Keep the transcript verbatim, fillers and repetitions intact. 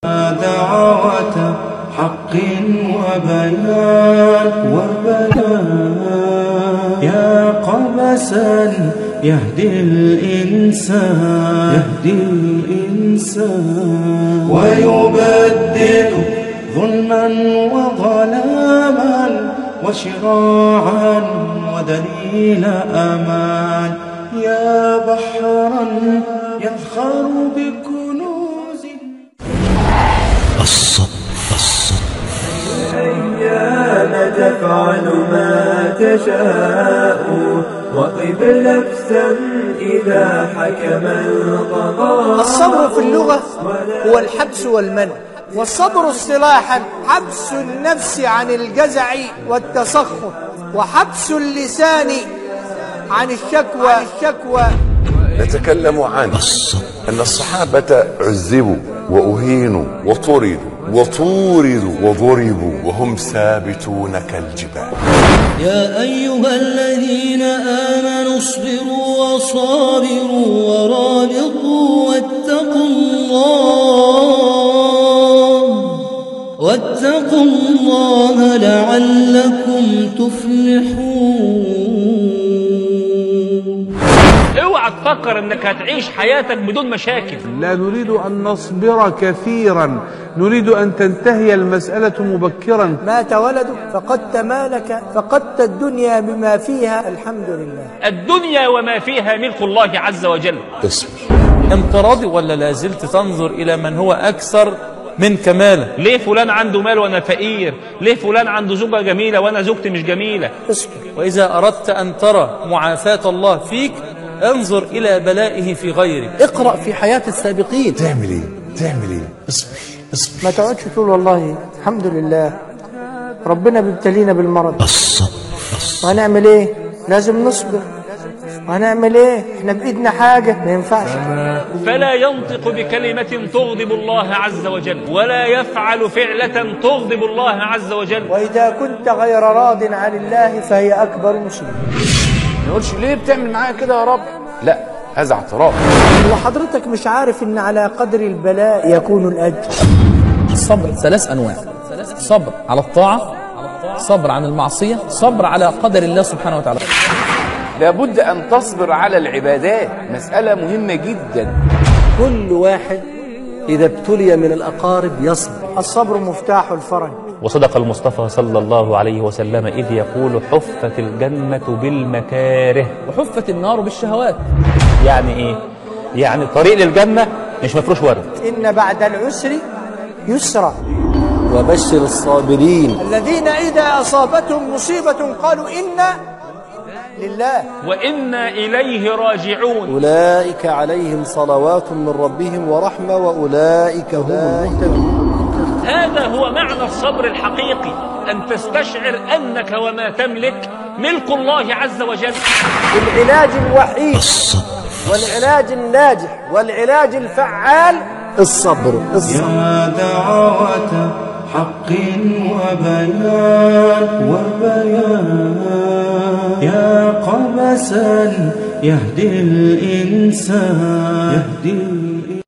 دعوة حق وبيان وبيان يا قبسا يهدي الإنسان يهدي الإنسان ويبدد ظلما وظلاما وشراعا ودليل أمان يا بحرا يذخر بكنوز الصبر الصبر الأيام تفعل ما تشاء وقف لبسا إذا حكم القضاء. الصبر في اللغة هو الحبس والمنع، والصبر اصطلاحا حبس النفس عن الجزع والتسخط، وحبس اللسان عن الشكوى الشكوى نتكلم عن أن الصحابة عذبوا وأهينوا وطردوا وطوردوا وضربوا وهم ثابتون كالجبال. يا أيها الذين آمنوا اصبروا وصابروا ورابطوا واتقوا الله واتقوا الله لعلكم تفلحون. اوعى تفكر انك هتعيش حياتك بدون مشاكل. لا نريد ان نصبر كثيرا، نريد ان تنتهي المسألة مبكرا. مات ولدك فقدت مالك فقدت الدنيا بما فيها، الحمد لله. الدنيا وما فيها ملك الله عز وجل. اصبر. انت راضي ولا لازلت تنظر الى من هو اكثر من كماله؟ ليه فلان عنده مال وانا فقير؟ ليه فلان عنده زوجة جميلة وانا زوجتي مش جميلة؟ اصبر. واذا اردت ان ترى معافاة الله فيك انظر الى بلائه في غيرك. اقرأ في حياة السابقين. تعمل ايه؟ تعمل ايه؟ اصبر اصبر. ما تقعدش تقول والله الحمد لله ربنا بيبتلينا بالمرض. الصبر الصبر. وهنعمل ايه؟ لازم نصبر. وهنعمل ايه؟ احنا بايدنا حاجة ما ينفعش. فلا ينطق بكلمة تغضب الله عز وجل ولا يفعل فعلة تغضب الله عز وجل. واذا كنت غير راض عن الله فهي اكبر مصيبة. ما يقولش ليه بتعمل معايا كده يا رب؟ لا، هذا اعتراف. وحضرتك مش عارف ان على قدر البلاء يكون الاجر. الصبر ثلاث انواع: صبر على الطاعة، صبر عن المعصية، صبر على قدر الله سبحانه وتعالى. لابد ان تصبر على العبادات، مسألة مهمة جدا. كل واحد اذا ابتلي من الاقارب يصبر. الصبر مفتاح الفرج. وصدق المصطفى صلى الله عليه وسلم إذ يقول حفت الجنة بالمكاره وحفت النار بالشهوات. يعني إيه؟ يعني طريق للجنة مش مفروش ورد. إن بعد العسر يسرا. وبشر الصابرين الذين إذا أصابتهم مصيبة قالوا إنا لله وإنا إليه راجعون. أولئك عليهم صلوات من ربهم ورحمة وأولئك هم المهتدون. هذا هو معنى الصبر الحقيقي، أن تستشعر أنك وما تملك ملك الله عز وجل. العلاج الوحيد والعلاج الناجح والعلاج الفعال الصبر. الصبر. يا دعوة حق وبيان وبيان يا قبسا يهدي الإنسان يهدي